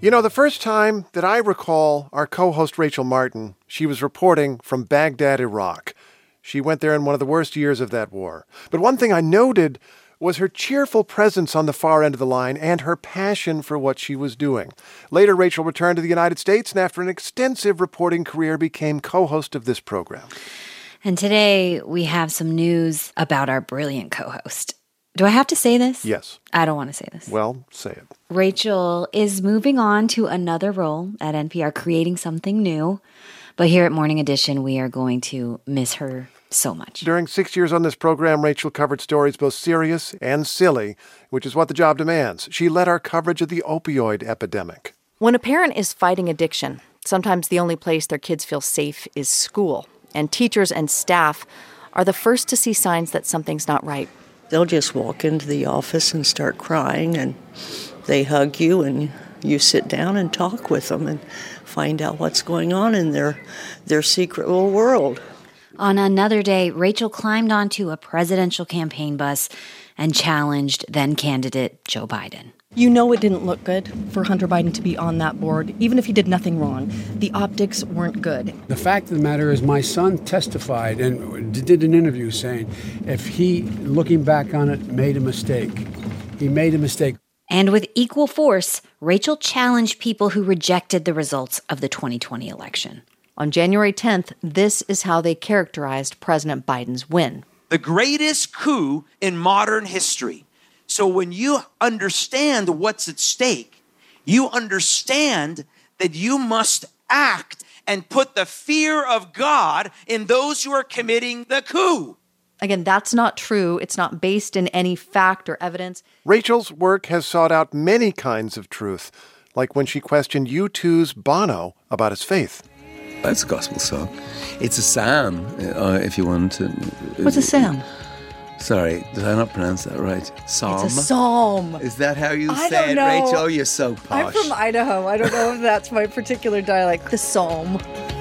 You know, the first time that I recall our co-host Rachel Martin, she was reporting from Baghdad, Iraq. She went there in one of the worst years of that war. But one thing I noted was her cheerful presence on the far end of the line and her passion for what she was doing. Later, Rachel returned to the United States and after an extensive reporting career became co-host of this program. And today we have some news about our brilliant co-host. Do I have to say this? Yes. I don't want to say this. Well, say it. Rachel is moving on to another role at NPR, creating something new. But here at Morning Edition, we are going to miss her so much. During 6 years on this program, Rachel covered stories both serious and silly, which is what the job demands. She led our coverage of the opioid epidemic. When a parent is fighting addiction, sometimes the only place their kids feel safe is school. And teachers and staff are the first to see signs that something's not right. They'll just walk into the office and start crying, and they hug you, and you sit down and talk with them and find out what's going on in their secret little world. On another day, Rachel climbed onto a presidential campaign bus and challenged then-candidate Joe Biden. You know it didn't look good for Hunter Biden to be on that board, even if he did nothing wrong. The optics weren't good. The fact of the matter is my son testified and did an interview saying if he, looking back on it, made a mistake. He made a mistake. And with equal force, Rachel challenged people who rejected the results of the 2020 election. On January 10th, this is how they characterized President Biden's win. The greatest coup in modern history. So when you understand what's at stake, you understand that you must act and put the fear of God in those who are committing the coup. Again, that's not true. It's not based in any fact or evidence. Rachel's work has sought out many kinds of truth, like when she questioned U2's Bono about his faith. It's a gospel song. It's a psalm, if you want to. What's a psalm? Sorry, did I not pronounce that right? Psalm? It's a psalm. Is that how you I say don't it, know. Rachel? Oh, you're so posh. I'm from Idaho. I don't know if that's my particular dialect. The psalm.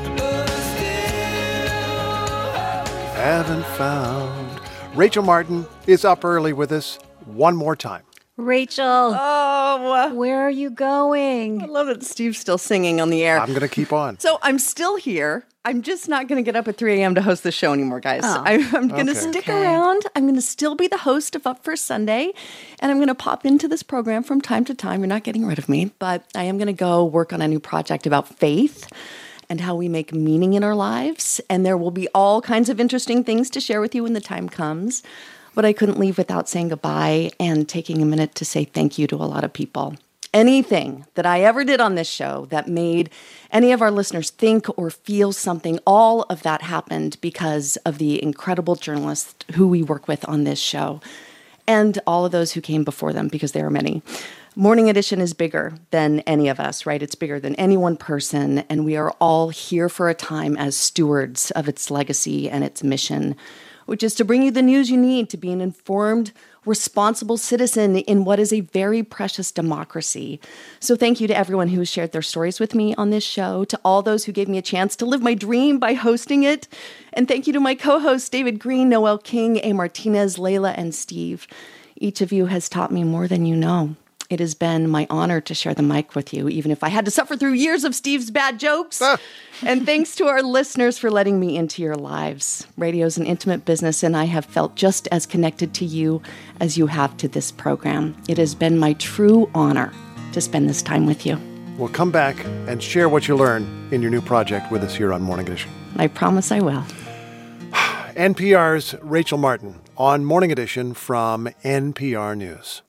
Haven't found. Rachel Martin is up early with us one more time. Rachel, where are you I going? love that Steve's still singing on the air. I'm going to keep on. So I'm still here. I'm just not going to get up at 3 a.m. to host the show anymore, guys. I'm going to stick around. I'm going to still be the host of Up First Sunday, and I'm going to pop into this program from time to time. You're not getting rid of me, but I am going to go work on a new project about faith and how we make meaning in our lives. And there will be all kinds of interesting things to share with you when the time comes. But I couldn't leave without saying goodbye and taking a minute to say thank you to a lot of people. Anything that I ever did on this show that made any of our listeners think or feel something, all of that happened because of the incredible journalists who we work with on this show and all of those who came before them, because there are many. Morning Edition is bigger than any of us, right? It's bigger than any one person, and we are all here for a time as stewards of its legacy and its mission, which is to bring you the news you need to be an informed, responsible citizen in what is a very precious democracy. So thank you to everyone who has shared their stories with me on this show, to all those who gave me a chance to live my dream by hosting it. And thank you to my co-hosts, David Green, Noel King, A. Martinez, Layla, and Steve. Each of you has taught me more than you know. It has been my honor to share the mic with you, even if I had to suffer through years of Steve's bad jokes. And thanks to our listeners for letting me into your lives. Radio's an intimate business, and I have felt just as connected to you as you have to this program. It has been my true honor to spend this time with you. Well, come back and share what you learn in your new project with us here on Morning Edition. I promise I will. NPR's Rachel Martin on Morning Edition from NPR News.